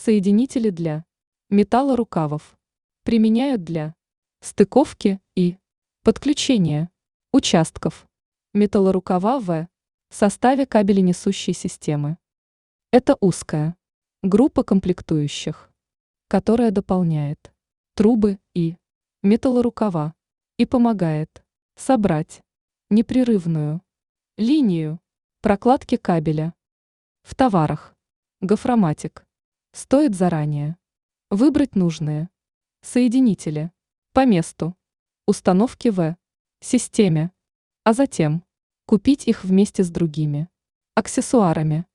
Соединители для металлорукавов применяют для стыковки и подключения участков металлорукава в составе кабеленесущей системы. Это узкая группа комплектующих, которая дополняет трубы и металлорукава и помогает собрать непрерывную линию прокладки кабеля. В товарах Гофроматик стоит заранее выбрать нужные соединители по месту установки в системе, а затем купить их вместе с другими аксессуарами.